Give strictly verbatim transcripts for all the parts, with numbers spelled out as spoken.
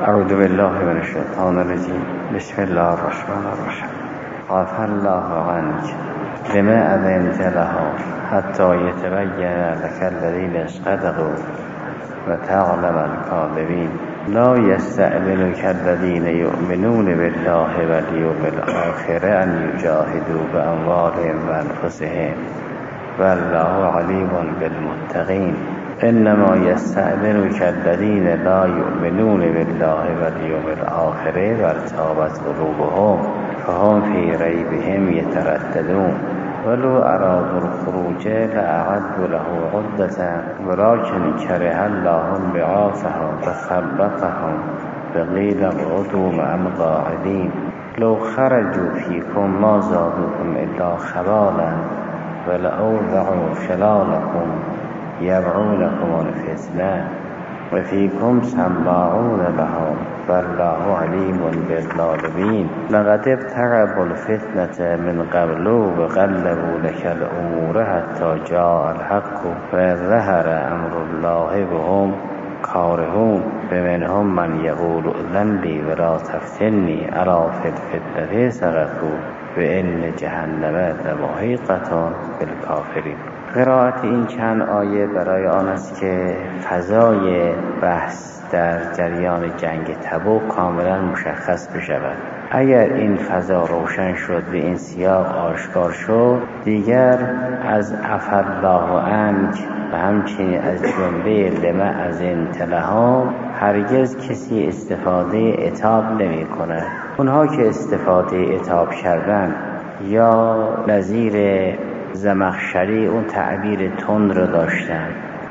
اعوذ بالله من الشیطان الرجیم. بسم الله الرحمن الرحیم. عفا الله عنک لما اذنت لهم حتی یتبین لك الذین صدقوا وتعلم الكاذبین. لا یستأذنک الذین یؤمنون بالله والیوم الآخر ان یجاهدوا باموالهم وانفسهم والله علیم بالمتقین. انما یستأذنک الذین لا یؤمنون بالله والیوم الآخر وارتابت قلوبهم فهم فی ریبهم یترددون. ولو ارادوا الخروج لاعدوا له عدة ولكن كره الله بعاثهم فثبطهم وقيل اقعدوا مع القاعدين. لو خرجوا فيكم ما زادوكم الا خبالا ولأوضعوا خلالكم يبغونكم الفتنة وفيكم سماعون لهم والله عليم بالظالمين. لقد ابتغوا الفتنة من قبل وقلبوا لك الأمور حتى جاء الحق وظهر أمر الله وهم كارهون. فمنهم من يقول أذن لي ولا تفتني ألا في الفتنة سقطوا وإن جهنم لمحيطة بالكافرين. قرائت این چند آیه برای آن است که فضای بحث در جریان جنگ تبوک کاملا مشخص بشود. اگر این فضا روشن شد و این سیاق آشکار شد، دیگر از عفا الله عنک و همچنین از جمله لما اذنت لهم هرگز کسی استفاده عتاب نمی کند. اونها که استفاده عتاب کردن یا نظیر زمخشری اون تعبیر تند رو داشتن،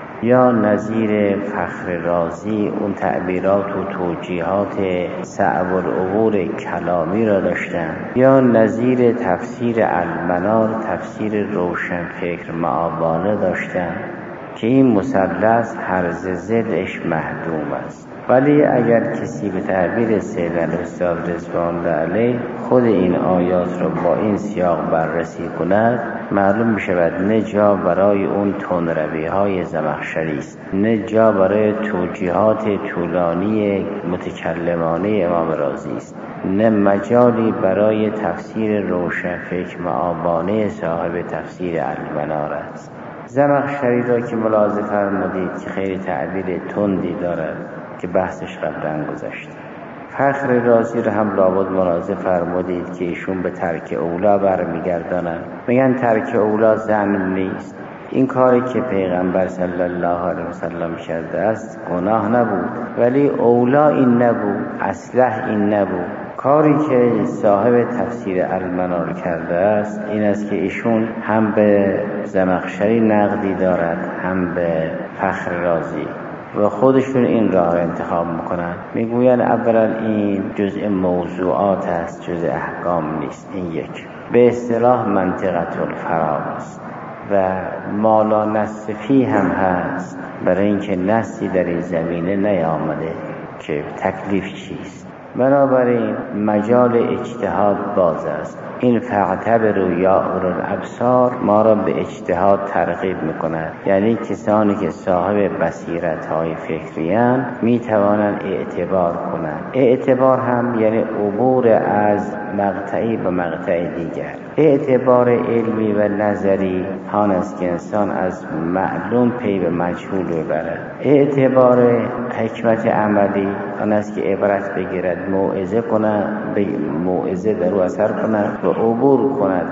یا نظیر فخر رازی اون تعبیرات و توجیهات صعب العبور کلامی را داشتن، یا نظیر تفسیر المنار تفسیر روشن فکر معابانه داشتن که این مثلث هرز ضلعش محدوم است. ولی اگر کسی به تعبیر سید الاستاذ رضوان الله علیه خود این آیات را با این سیاق بررسی کند، معلوم می‌شود نه جا برای اون تندروی های زمخشری است، نه جا برای توجیهات طولانی متکلمانه امام رازی است، نه مجالی برای تفسیر روشن فکر معابانه صاحب تفسیر المنار است. زمخشری را که ملاحظه فرمودید که خیلی تعبیر تندی دارد که بحثش قبلا گذشت. فخر رازی را هم لابد ملاحظه فرمودید که ایشون به ترک اولا برمیگردانند. میگن ترک اولا ذنب نیست. این کاری که پیغمبر صلی الله علیه وسلم کرده است گناه نبود، ولی اولا این نبود، اصلح این نبود. کاری که صاحب تفسیر المنار کرده است این است که ایشون هم به زمخشری نقدی دارد هم به فخر رازی و خودشون این راه را انتخاب میکنن. میگوین اولا این جزء موضوعات است، جزء احکام نیست. این یک به اصطلاح منطقه الفراغ است و مالا نص فی هم هست، برای اینکه نصی در این زمینه نیامده که تکلیف چیست. بنابراین مجال اجتهاد باز است. این فاعتبروا یا اولو الابصار ما را به اجتهاد ترغیب میکند، یعنی کسانی که صاحب بصیرت های فکری اند می توانند اعتبار کنند. اعتبار هم یعنی عبور از مقطعی به مقطع دیگر. اعتبار علمی و نظری آن است که انسان از معلوم پی به مجهول ببرد. اعتبار حکمت عملی آن است که عبرت بگیرد، موعظه کند، به موعظه در او اثر کند و عبور کند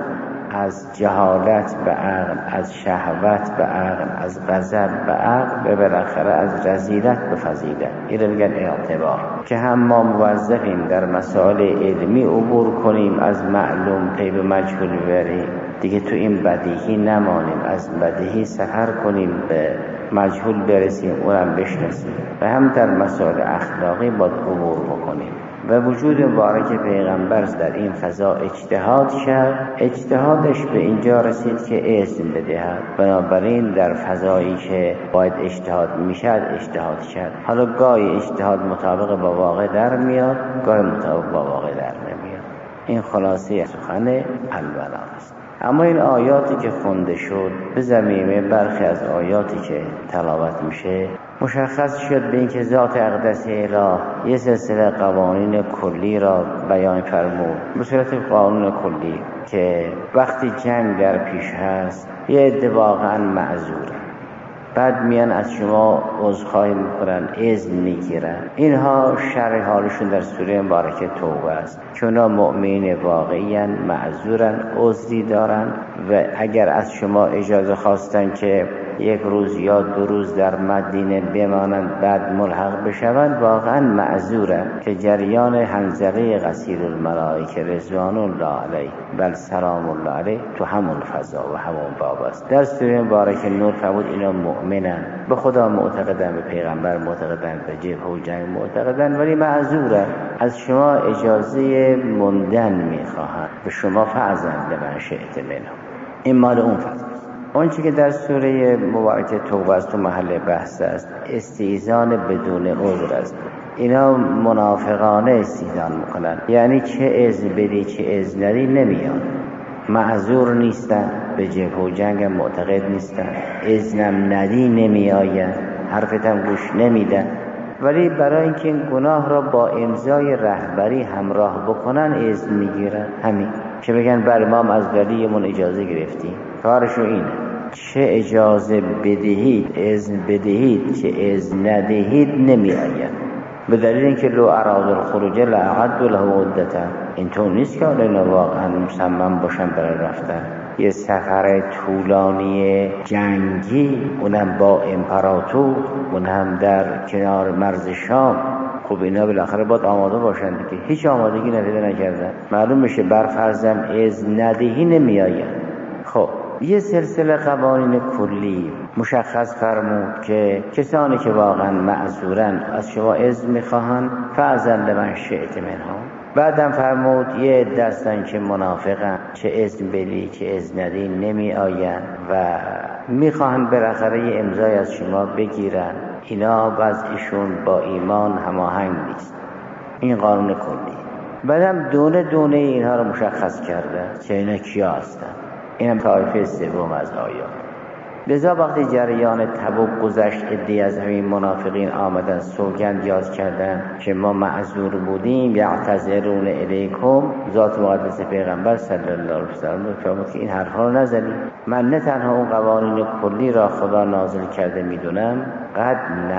از جهالت به عقل، از شهوت به عقل، از غضب به عقل و بالاخره از رذیلت به فضیلت. این رو میگن اعتبار. که هم ما موظفیم در مسائل علمی عبور کنیم، از معلوم پی به مجهول ببریم، دیگه تو این بدیهی نمانیم، از بدیهی سفر کنیم به مجهول برسیم، اونم بشناسیم. و هم در مسائل اخلاقی باید عبور بکنیم. و وجود مبارک پیغمبر در این فضا اجتهاد کرد. اجتهادش به اینجا رسید که اذن بدهد. بنابراین در فضایی که باید اجتهاد میشد اجتهاد کرد. حالا گاهی اجتهاد مطابق با واقع در میاد، گاهی مطابق با واقع در نمیاد. این خلاصه سخن المنار است. اما این آیاتی که خونده شد به ضمیمه برخی از آیاتی که تلاوت میشه مشخص شد به اینکه ذات اقدس اله یه سلسله قوانین کلی را بیان فرمود به صورت قانون کلی که وقتی جنگ در پیش هست یه عده واقعا معذوره، بعد میان از شما عذرخواهی میکنن، اذن میگیرن. اینها شرح حالشون در سوره مبارکه توبه است که اونا مؤمنین واقعیان، معذورن، عذری دارن و اگر از شما اجازه خواستن که یک روز یا دو روز در مدینه بمانند بعد ملحق بشوند واقعا معذورن که جریان حنظله غسیل الملائکه رضوان الله علیه بل سلام الله علیه تو همون فضا و همون باب است. در سوره مبارکه نور فرمود اینا مؤمنن، به خدا معتقدن، به پیغمبر معتقدن، به جبهه و جنگ معتقدن، ولی معذورن، از شما اجازه موندن میخواهند، به شما فعزن لمن شئت منهم. این مال اون فضا. اون چی که در سوره مبارکه توبه است و محل بحث است استئذان بدون عذر است. اینا منافقانه استئذان میکنن، یعنی چه اذن بدی چه اذن ندی نمیان، معذور نیستن، به جبهه و جنگ معتقد نیستن، اذنم ندی نمیآین، حرفتم گوش نمیدن، ولی برای اینکه این گناه را با امضای رهبری همراه بکنن اذن میگیرن. همین که بگن بر ما از ولیمون اجازه گرفتیم، کارشو اینه، چه اجازه بدهید اذن بدهید چه اذن ندهید نمیآید، به دلیل اینکه لو اراد الخروج لاعد له عدة. اینطور نیست که اینا واقعا مصمم باشن برای رفتن یه سفر طولانی جنگی، اونم با امپراتور، اونم در کنار مرز شام. خب اینا بالاخره باید آماده باشن دیگه، هیچ آمادگی نفیده نکردن، معلوم میشه بر فرضم اذن ندهی نمیآید. خب یه سلسله قوانین کلی مشخص فرمود که کسانی که واقعا معذورن از شما اذن میخواهن فاذن لمن شئت منهم. بعدم فرمود یه دستن که منافقن، چه اذن بدی چه اذن ندی نمی آین و میخواهن بالاخره یه امضای از شما بگیرن. اینا وضعشون با ایمان هماهنگ نیست. این قانون کلی. بعدم دونه دونه اینها رو مشخص کرده چه اینا کیا هستن. اینم طایفه سوم از آیات. لذا وقتی جریان تبوک گذشت عده‌ای از همین منافقین آمدن سوگند یاد کردن که ما معذور بودیم، یعتذرون الیکم، ذات مقدس پیغمبر صلی الله علیه و سلم فرمود که این حرفا رو نزنید. من نه تنها اون قوانین کلی را خدا نازل کرده میدونم، قد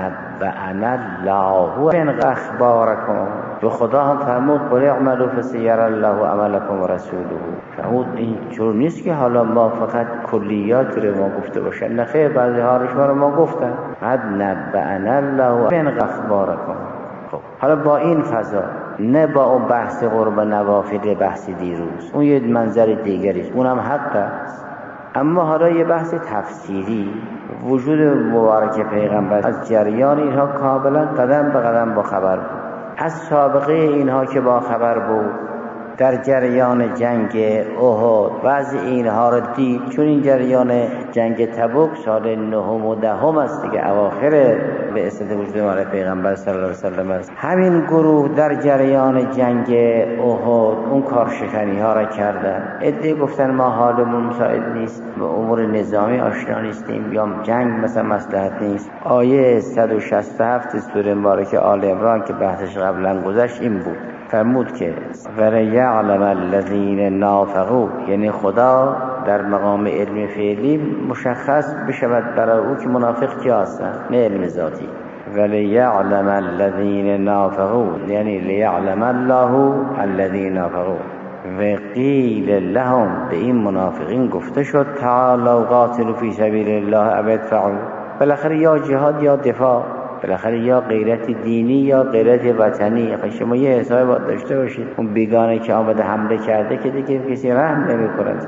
نبأنا الله من اخبارکم، به خدا هم فرمود قل اعملوا فسیری الله عملکم و رسوله. فرمود این جور نیست که حالا ما فقط کلیات رو ما گفته باشن، نه خیر، بعضی هارش رو ما گفتن قد نبأنا الله من اخبارکم. خب حالا با این فضا، نه با اون بحث قرب نوافل بحث دیروز، اون یه منظر دیگریست، اونم حق است، اما حالا یه بحث تفسیری وجود مبارک پیغمبر از جریان اینها کاملا قدم به قدم با خبر بود، از سابقه اینها که با خبر بود، در جریان جنگ احد وضع اینها را دید، چون این جریان جنگ تبوک سال نهم و دهم است دیگه، اواخر به اسناد وجود مبارک پیغمبر صلی الله علیه و سلم است. همین گروه در جریان جنگ احد اون کارشکنی ها را کردن. عده گفتن ما حالمون مساعد نیست، به امور نظامی آشنا نیستیم، یا جنگ مثلا مصلحت نیست. آیه صد و شصت و هفت سوره مبارکه آل عمران که بحثش قبلا گذشت این بود، فرمود که وَلِيَعْلَمَ الَّذِينَ نَافَقُوا، یعنی خدا در مقام علم فعلی مشخص بشود برای او که منافق کی هستن، نه علم ذاتی. وَلِيَعْلَمَ الَّذِينَ نَافَقُوا، یعنی لِيَعْلَمَ اللَّهُ الَّذِينَ نَافَقُوا و قیل لهم، به این منافقین گفته شد تعالوا قاتلوا فی سبیل الله او ادفعوا. بالاخره یا جهاد یا دفاع، بالاخره یا غیرت دینی یا غیرت وطنی. شما یه حساب باید داشته باشید، اون بیگانه که آمده حمله کرده که دیگه کسی رحم نمی‌کند.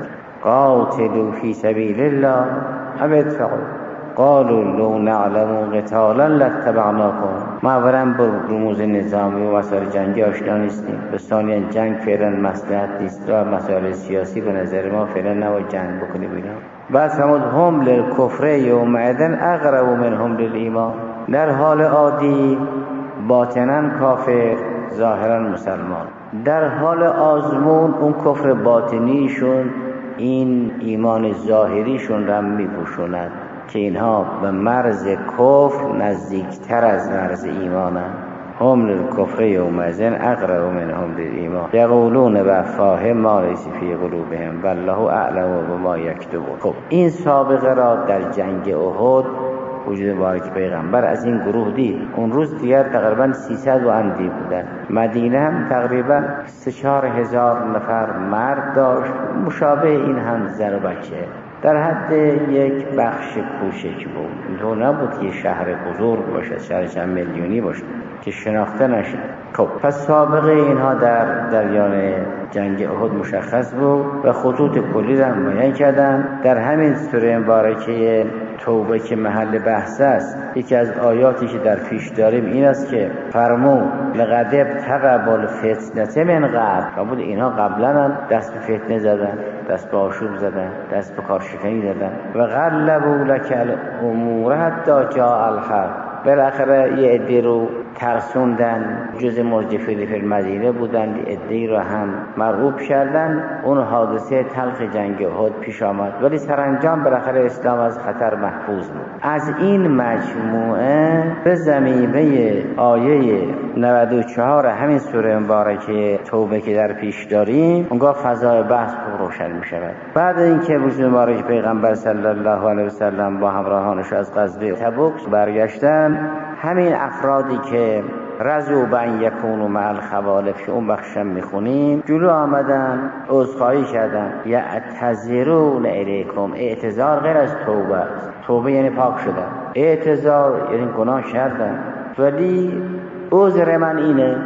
قاتلوا فی سبیل الله او ادفعوا قالوا لو نعلم قتالا لاتبعناكم. ما اولا با رموز نظامی و مسائل جنگی آشنا نیستیم، به ثانیا جنگ فعلا مصلحت نیست و مسائل سیاسی به نظر ما فعلا نباید جنگ بکنیم اینا. بعد فرمود هم للکفر یومئذ اقرب منهم للایمان، در حال عادی باطناً کافر ظاهراً مسلمان، در حال آزمون اون کفر باطنیشون این ایمان ظاهریشون را میپوشوند. که اینها به مرز کفر نزدیکتر از مرز ایمانند. هم للکفر یومئذ اقرب منهم للایمان یقولون بافواههم ما لیس فی قلوبهم والله اعلم بما یکتمون. خب این سابقه را در جنگ احد وجود مبارک پیغمبر از این گروه دید. اون روز دیگر تقریبا سیصد و اندی بودن. مدینه هم تقریبا سه چهار هزار نفر مرد داشت، مشابه این هم زن و بچه، در حد یک بخش کوچک بود. اینطور نبود که شهر بزرگ باشد، شهر چند میلیونی باشد که شناخته نشد. خب پس سابقه اینها در جریان جنگ احد مشخص بود و خطوط کلی را بیان کردن. در همین سوره مبارکه توبه که محل بحث است، یکی از آیاتی که در پیش داریم این است که فرمود لقد ابتغوا الفتنة من قبل. و بود اینها قبلا هم دست به فتنه زدن، دست به آشوب زدن، دست به کارشکنی زدن و غلبوا لك الامور حتی جاء الحق. بالاخره یه عده رو ترسوندن، جز مرجفه فی المدینه بودند، عده‌ای رو هم مرغوب کردن. اون حادثه تلخ جنگ احد پیش آمد، ولی سرانجام بالاخره اسلام از خطر محفوظ بود. از این مجموعه به زمینه آیه نود و چهار همین سوره مبارکه توبه که در پیش داریم، اونگاه فضای بحث خوب روشن می شود. بعد اینکه وجود مبارک پیغمبر صلی الله علیه و سلم با همراهانش از غزوه تبوک برگشتن، همین افرادی که رضوا بان یکونوا مع الخوالف که اون بخشم میخونیم، جلو آمدن، عذرخواهی کردن. یعتذرون الیکم، اعتذار غیر از توبه است. توبه یعنی پاک شدن، اعتذار یعنی گناه کردن. ولی عذر من اینه،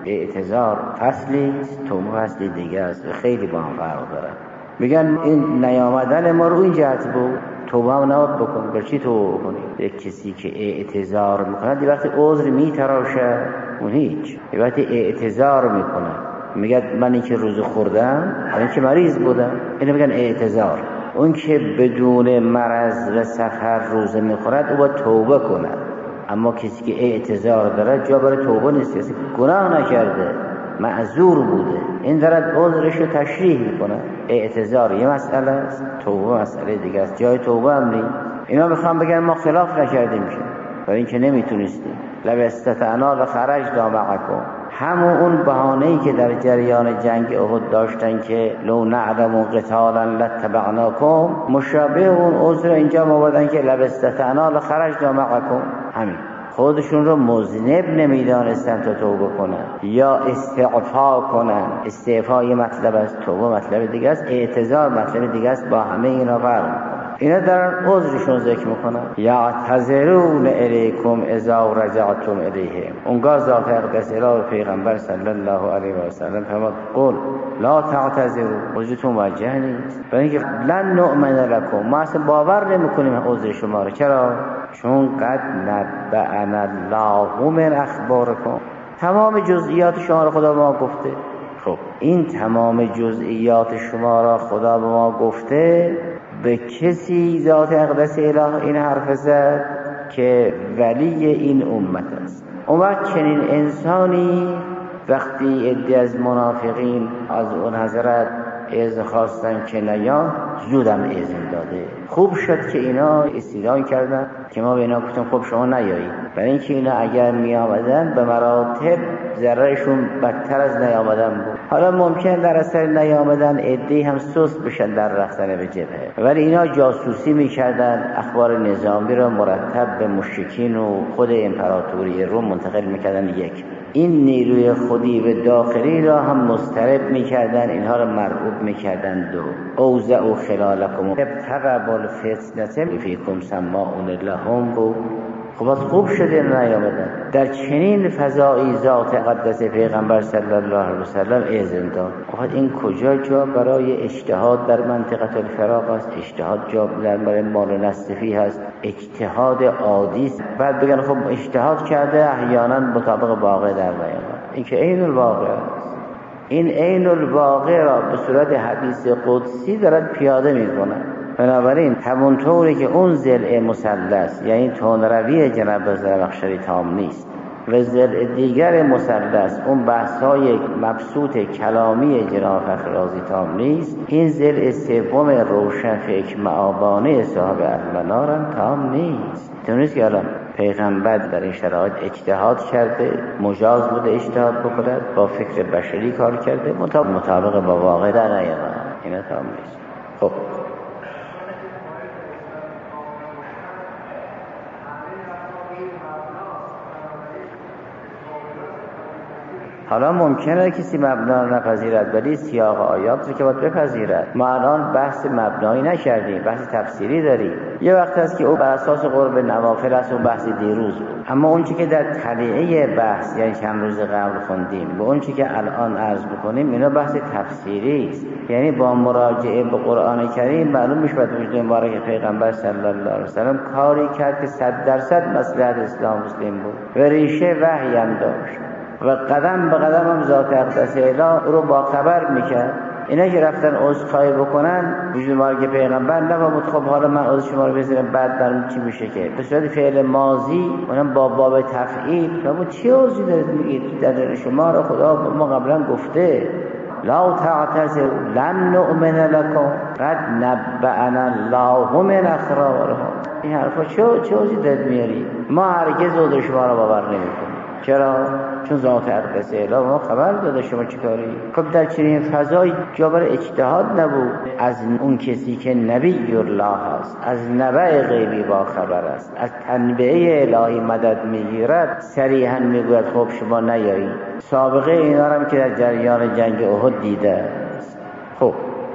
اعتذار فصلی است، توبه فصلی دیگه است، خیلی با هم فرق داره. میگن این نیامدن ما رو این جهت بود، توبه هم نباید بکن. بر چی توبه بکنی؟ یک کسی که اعتذار میکنه یه وقتی عذر میتراشه اون هیچ، یه وقتی اعتذار میکنه میگه من این که روز خوردم، این که مریض بودم، اینو میگن اعتذار. اون که بدون مرض و سفر روزه میخورد او باید توبه کنه. اما کسی که اعتذار داره جا برای توبه نیست، کسی گناه نکرده، معذور بوده، این دارد عذرش رو تشریح میکنه. اعتذار یه مسئله است، توبه مسئله دیگه است. جای توبه هم نیست. اینا میخوام بگن ما خلاف نکردیم که، برای اینکه نمیتونستیم. لو استطعنا لخرجنا معکم، همون اون بهانه‌ای که در جریان جنگ احد داشتن که لو نعلم قتالا لاتبعناکم، مشابه اون عذر اینجا آوردن که لو استطعنا لخرجنا معکم. همین خودشون رو مذنب نمیدانستن تا توبه کنن یا استعفا کنن. استعفا یه مطلب است، توبه مطلب دیگه است، اعتذار مطلب دیگه است. با همه اینا فرق میکنه. اینا دارن عذرشون ذکر میکنن. یعتذرون الیکم اذا رجعتم الیهم. اونگاه ذات اقدس اله پیغمبر صلی الله علیه و سلم فرمود قل لا تعتذروا، عذرتون موجه نیست، برای اینکه لن نؤمن لکم، ما اصلا باور نمیکنیم عذر شما رو. چرا؟ چون قد نبأنا الله من اخبارکم، تمام جزئیات شما رو خدا به ما گفته. خب این تمام جزئیات شما را خدا به ما گفته، به کسی ذات اقدس اله این حرف زد که ولی این امت است. اون وقت چنین انسانی وقتی عده‌ای از منافقین از اون حضرت اذن خواستن که نیا، زودم اذن داده. خوب شد که اینا استدعا کردن که ما به اینا گفتیم خب شما نیایید، برای اینکه اینا اگر می آمدن به مراتب ضررشون بدتر از نیامدن بود. حالا ممکن در اثر نیامدن عده‌ای هم سست بشن در رفتن به جبهه، ولی اینا جاسوسی میکردن، اخبار نظامی را مرتب به مشرکین و خود امپراتوری روم منتقل میکردن. یک این نیروی خودی و داخلی را هم مضطرب میکردن، اینها را مرعوب میکردن. دو اوزعوا خلالکم ابتغوا الفتنة فیکم سماعون لهم بود. خب از خوب شده نیامدن. در چنین فضایی ذات قدس پیغمبر صلی الله علیه و سلم اذن داد. خب این کجا جا برای اجتهاد در منطقه الفراق است؟ اجتهاد جا برای مال و نصفی هست، اجتهاد عادی است. بعد بگن خب اجتهاد کرده احیانا مطابق واقع در نیامد. این که عین الواقع است. این عین الواقع را به صورت حدیث قدسی دارد پیاده میکنه. بنابراین همون طوری که اون ضلع مثلث یعنی تندروی جناب زرمخشری تام نیست، و ضلع دیگر مثلث اون بحث‌های مبسوط کلامی جناب فخر رازی تام نیست، این ضلع سوم روشن فکر معابانه صاحب المنار هم تام نیست. تونست که الان پیغمبر در این شرایط اجتهاد کرده، مجاز بوده اجتهاد بکند، با فکر بشری کار کرده، مطابق با واقع در نیامد، اینا تام نیست. خب حالا ممکنه کسی مبنا رو نپذیرد، ولی سیاق آیات رو که باید بپذیرد. ما الان بحث مبنایی نکردیم، بحث تفسیری داریم. یه وقت هست که او بر اساس قرب نوافل است، اون بحث دیروز بود. اما اون چی که در طلیعه بحث یعنی چند روز قبل خوندیم به اون چی که الان عرض بکنیم، اینا بحث تفسیری است. یعنی با مراجعه به قرآن کریم معلوم میشه بعد وجود مبارک پیغمبر صلی الله علیه و سلم کاری کرد که صد درصد مصلحت اسلام مسلم بود و ریشه وحی هم داشت و قدم به قدم هم ذات اقدس الهی رو با خبر میکرد. اینا که رفتن عذرخواهی بکنن وجود مبارک پیغمبر نفهمید خب حالا من عذر شما رو بذارم بعد برام چی میشه، که به صورت فعل ماضی اونم با باب تفعیل شما چی عذری دارید میگید؟ در شما رو خدا ما قبلا گفته لا تعتذروا لن نؤمن لكم قد نبأنا الله من اخبارهم. این حرفا چه چه عذری دارید میاری؟ ما هرگز عذر شما رو باور نمیکنیم. چرا؟ چون ذات اقدس الهی ما خبر داده شما چیکاری. خب در چنین فضای جابر اجتهاد نبود از اون کسی که نبی الله است، از نبع غیبی با خبر است، از تنبیه الهی مدد میگیرد، صریحا میگوید خب شما نیایید. سابقه اینا هم که در جریان جنگ احد دیده است. خب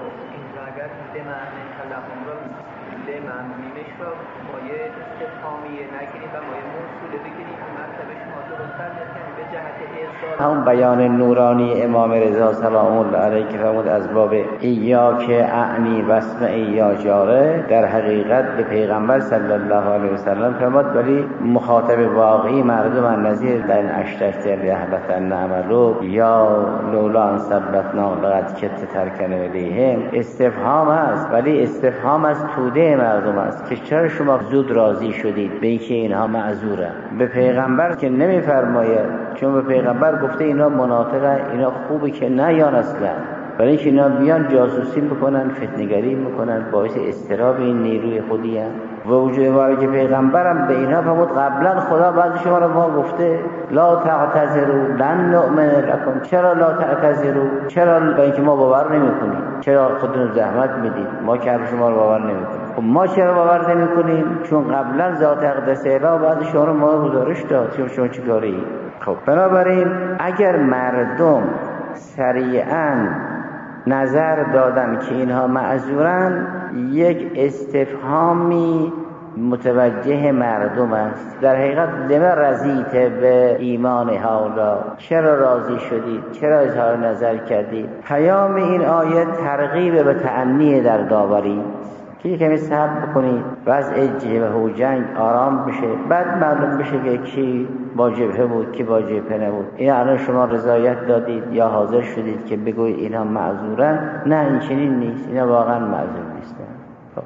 همون بیان نورانی امام رضا سلام الله علیه که فرمود از باب ایاک اعنی واسمع یا جاره، در حقیقت به پیغمبر صلی الله علیه و سلم فرمود ولی مخاطب واقعی مردم نظیر لئن اشرکت لیحبطن عملک یا لولا ان ثبتناک لقد کدت ترکن الیهم. استفهام است ولی استفهام از توده مردم است که چرا شما زود راضی شدید به اینکه اینها معذورن. به پیغمبر که نمیفرماید، چون به پیغمبر گفته اینا مناطقه، اینا خوبه که نیان اصلا، برای اینکه اینا بیان جاسوسی میکنن، فتنه‌گری میکنن، باعث اضطراب این نیروی خودی هم. و وجود مبارک پیغمبرم به اینا فرمود قبلا خدا بعضی شما رو ما گفته لا تعتذروا لن نؤمن لكم. چرا لا تعتذروا؟ چرا؟ برای اینکه ما باور نمیکنیم. چرا خودتون زحمت میدید؟ ما که شما رو باور نمیکنیم. خب ما چرا باور نمیکنیم؟ چون قبلا ذات اقدس الهی بعد شما رو ما گزارش داد شما شما چیکاری. خب بنابراین اگر مردم سریعاً نظر دادن که اینها معذورن، یک استفهامی متوجه مردم است. در حقیقت لما رضیت به ایمان هؤلاء، چرا راضی شدید؟ چرا اظهار نظر کردید؟ پیام این آیه ترغیب به تأنی در داوری که کمی صبر بکنید، وضع جبهه و جنگ آرام بشه، بعد معلوم بشه که کی با جبهه بود کی با جبهه نبود. این الان شما رضایت دادید یا حاضر شدید که بگویید اینا معذورن؟ نه، این چنین نیست، اینا واقعا معذور نیستن. خب.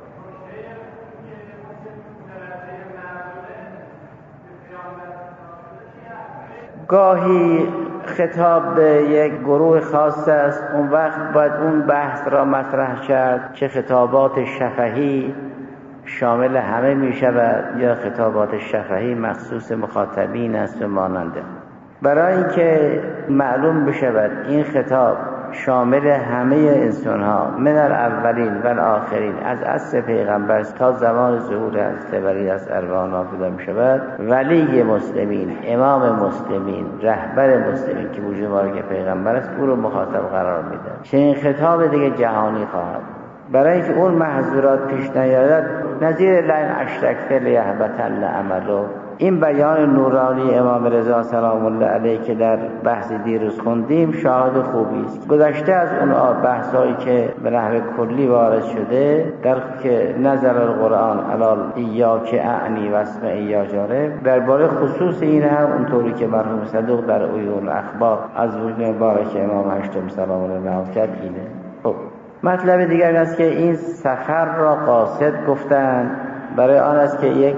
گاهی خطاب به یک گروه خاص است، اون وقت باید اون بحث را مطرح کرد که خطابات شفهی شامل همه می شود یا خطابات شفهی مخصوص مخاطبین است و ماننده. برای اینکه معلوم بشود این خطاب شامل همه انسان ها من الاولین و الاخرین از عصر پیغمبر تا زمان ظهور حضرت ولی از ارواح نافذ می شود، ولی مسلمین، امام مسلمین، رهبر مسلمین که وجود مبارک پیغمبر است او رو مخاطب قرار میده. چنین خطاب دیگه جهانی خواهد. برای اینکه اون محظورات پیش نیاید، نظیر لئن اشرکت لیحبطن عملک، این بیان نورانی امام رضا سلام الله علیه که در بحث دیروز خوندیم شاهد خوبی است. گذشته از اون بحثایی که به نحو کلی وارد شده در که نظر القرآن علی ایاک اعنی واسمع یا جاره، درباره خصوص این هم اونطوری که مرحوم صدوق در عیون اخبار از وجود مبارک امام هشتم سلام الله علیه کرد اینه. خب مطلب دیگر است که این سفر را قاصد گفتن برای آن است که یک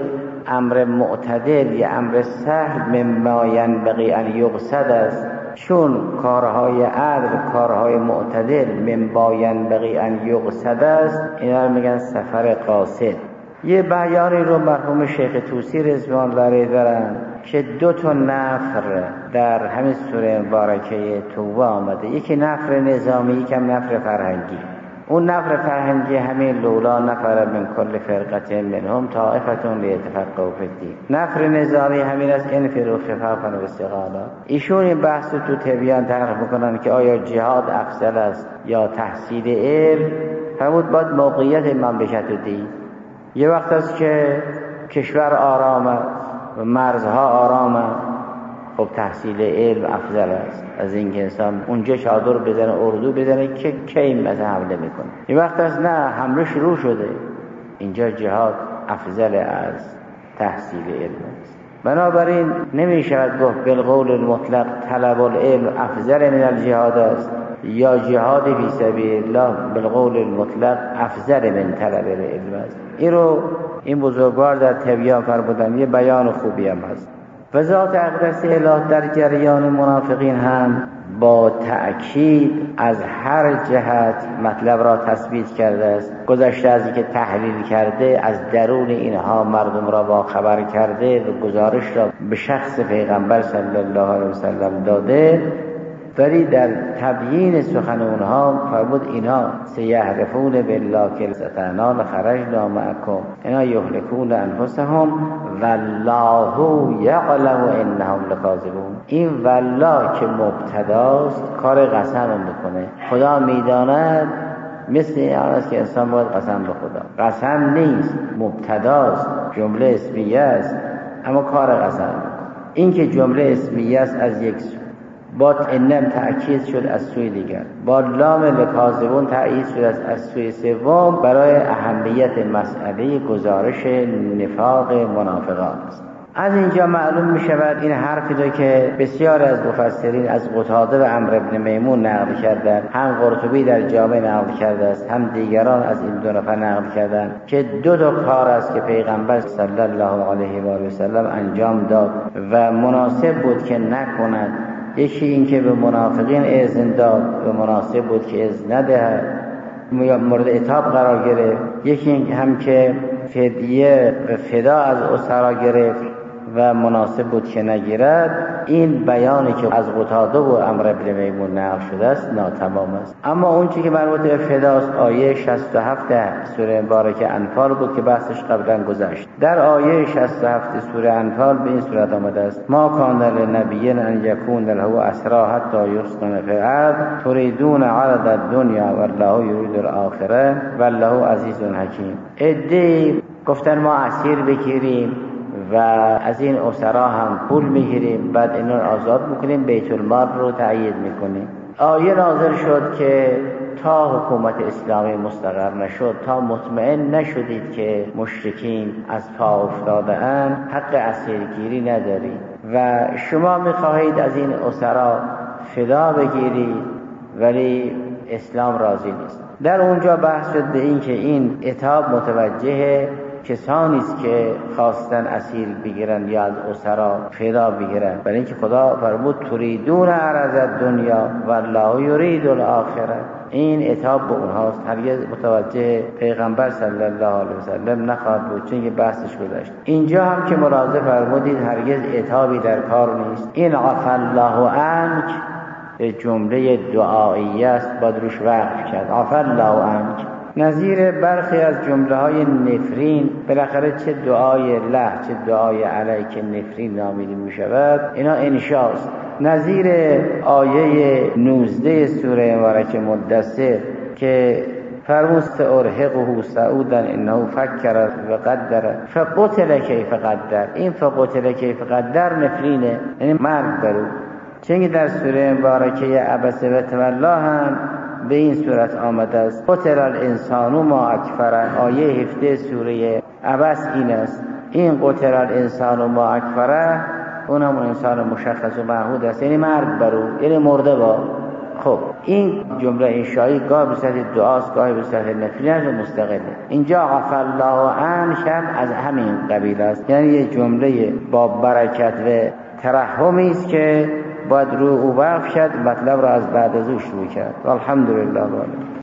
امر معتدل یا امر سهل مما ینبغی ان یقصد است، چون کارهای عدل کارهای معتدل مما ینبغی ان یقصد است، اینا رو میگن سفر قاصد. یه بیانی رو مرحوم شیخ طوسی رضوان الله علیه دارن که دو تا نفر در همین سوره مبارکه توبه آمده، یکی نفر نظامی، یکم نفر فرهنگی. اون نفر فرهنگی همین لولا نفر من کل فرقه منهم طائفه لیتفقهوا فی الدین. نفر نظامی همین از انفروا خفافا و ثقالا. ایشون این بحث تو تبیان طرح میکنن که آیا جهاد افضل است یا تحصیل علم. فرمود باید موقعیت مملکت رو دید. یه وقت است که کشور آرام است و مرزها آرام است، خب تحصیل علم افضل است از اینکه انسان اونجا چادر بزنه اردو بزنه که کی مثلا حمله میکنه. یه وقت است نه، حمله شروع شده، اینجا جهاد افضل از تحصیل علم است. بنابراین نمیشود گفت بالقول المطلق طلب العلم افضل من الجهاد است یا جهاد فی سبیل الله بالقول المطلق افضل من طلب العلم است. این رو این بزرگوار در تبیان فرمودن، یه بیان خوبی هم هست. و ذات اقدس الهی در جریان منافقین هم با تأکید از هر جهت مطلب را تثبیت کرده است. گذشته از اینکه تحلیل کرده، از درون اینها مردم را با خبر کرده و گزارش را به شخص پیغمبر صلی الله علیه وسلم داده، ولی در تبیین سخن اونها فرمود اینا سیحرفون بالله که ستنا لخرجنا معکم اینا یهلکون انفسهم والله یعلم انهم لکاذبون. این والله که مبتداست کار قسم میکنه. خدا میداند، مثل این است که انسان باید قسم به خدا. قسم نیست، مبتداست، جمله اسمیه است، اما کار قسم میکنه. این که جمله اسمیه است از یک سو، با انم تأکید شد از سوی دیگر، با لام لکاذبون تأکید شد از سوی سوم، برای اهمیت مسئله گزارش نفاق منافقان است. از اینجا معلوم می شود این حرفی رو که بسیار از مفسرین از قتاده و عمرو بن میمون نقل کردند، هم قرطبی در جامع نقل کرده است، هم دیگران از این دو نفر نقل کردند که دو تا کار است که پیغمبر صلی الله علیه و آله و سلم انجام داد و مناسب بود که نکند. یکی این که به منافقین اذن داد و مناسب بود که اذن ندهد، مورد عتاب قرار گرفت. یکی هم که فدیه و فدا از اسرا گرفت و مناسب بود که نگیرد. این بیانی که از قتاده و عمرو بن میمون نقل شده است ناتمام است. اما اون چیزی که مربوط به فداست آیه شصت و هفت سوره مبارکه انفال بود که بحثش قبلا گذشت. در آیه شصت و هفت سوره انفال به این صورت آمده است: ما کان لنبی ان یکون له اسری حتی یسکن فی الارض تریدون عرض الدنیا والله یرید الاخره والله عزیز حکیم. عده‌ای گفتن ما اسیر بگیریم و از این اسرا هم پول میگیریم، بعد اینا رو آزاد میکنیم، بیت المال رو تأیید میکنیم. آیه نازل شد که تا حکومت اسلامی مستقر نشد، تا مطمئن نشدید که مشرکین از پا افتاده اند، حق اسیرگیری ندارید و شما میخواهید از این اسرا فدا بگیرید، ولی اسلام راضی نیست. در اونجا بحث شد به این که این عتاب متوجه کسانی است که خواستن اسیر بگیرن یا از اسرا فدا بگیرن، برای اینکه خدا فرمود تریدون عرض الدنیا والله یرید الاخره. این عتاب به اونهاست، هرگز متوجه پیغمبر صلی الله علیه وسلم نخواهد بود، چون که بحثش گذشت. اینجا هم که ملاحظه فرمودید هرگز عتابی در کار نیست. این عفا الله عنک جمله دعایی است، باید روش وقف کرد. عفا الله عنک نظیر برخی از جمله های نفرین، بالاخره چه دعای له چه دعای علیک نفرین نامیده می شود، اینا انشاست. نظیر آیه نوزده سوره مبارکه مدثر که فرمود سأرهقه صعودا انه فکر و قدر فقتل کیف قدر. این فقتل کیف قدر نفرینه، یعنی مرگ برو. چون در سوره مبارکه عبس و تولی هم به این صورت آمده است: قتل الانسان ما اکفره. آیه هفده سوره عبس این است. این قتل الانسان ما اکفره اون هم انسان مشخص و معهود است، یعنی مرگ برو، یعنی مرده با. خب این جمله انشایی گاه به صورت دعاست، گاه به صورت نفلی و مستقله. اینجا عفا الله عنک از همین قبیل است، یعنی یه جمله با برکت و ترحمی است که باید رو او وقف شد، مطلب را از بعد از او شروع کرد. الحمدلله.